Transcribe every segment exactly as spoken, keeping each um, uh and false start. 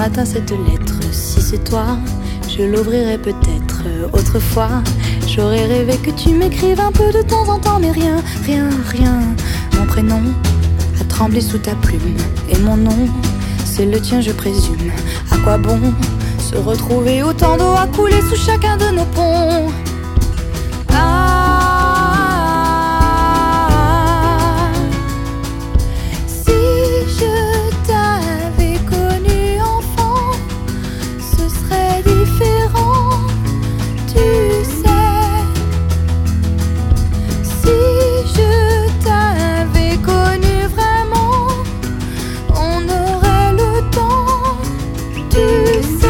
matin cette lettre, si c'est toi, je l'ouvrirai peut-être. Autrefois, j'aurais rêvé que tu m'écrives un peu de temps en temps, mais rien, rien, rien. Mon prénom a tremblé sous ta plume, et mon nom, c'est le tien je présume. À quoi bon se retrouver autant d'eau à couler sous chacun de nos ponts? Ah, si je t'avais connu enfant, ce serait différent, tu sais. Si je t'avais connu vraiment, on aurait le temps, tu sais.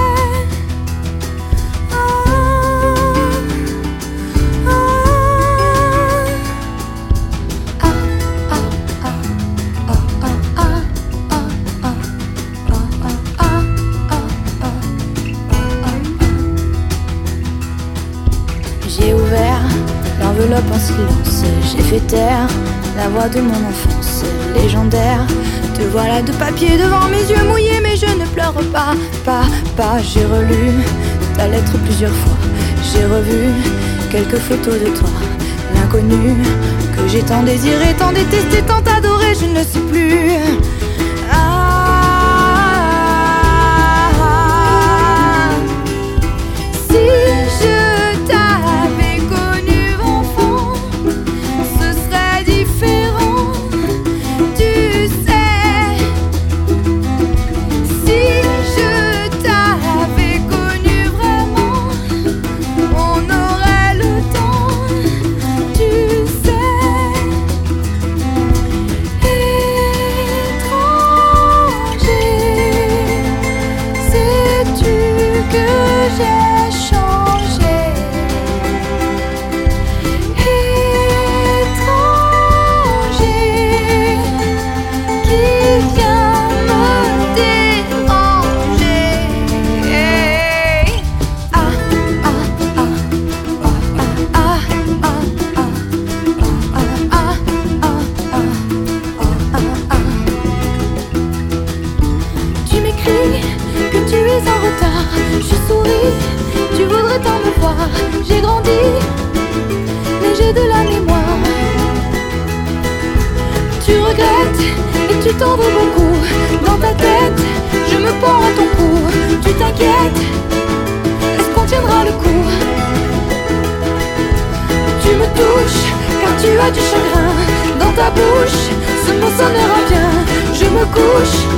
J'ai ouvert l'enveloppe en silence, j'ai fait taire la voix de mon enfance légendaire. Te voilà de papier devant mes yeux mouillés, mais je ne pleure pas, pas, pas. J'ai relu ta lettre plusieurs fois, j'ai revu quelques photos de toi. L'inconnu que j'ai tant désiré, tant détesté, tant adoré, je ne sais plus. Ah, si je t'avais connu enfant, ce serait différent, tu sais. Si je t'avais connu vraiment, on aurait le temps, tu sais. Étranger, sais-tu que j'ai changé? Étranger, qui vient me déranger? Ah, ah, ah, ah, ah, ah, ah, ah, ah, ah, ah. Tu m'écris que tu es en retard, je souris, tu voudrais tant me voir. J'ai grandi, mais j'ai de la mémoire. Tu regrettes et tu t'en veux beaucoup. Dans ta tête, je me pends à ton cou. Tu t'inquiètes, est-ce qu'on tiendra le coup? Tu me touches, car tu as du chagrin. Dans ta bouche, ce mot sonnera bien. Je me couche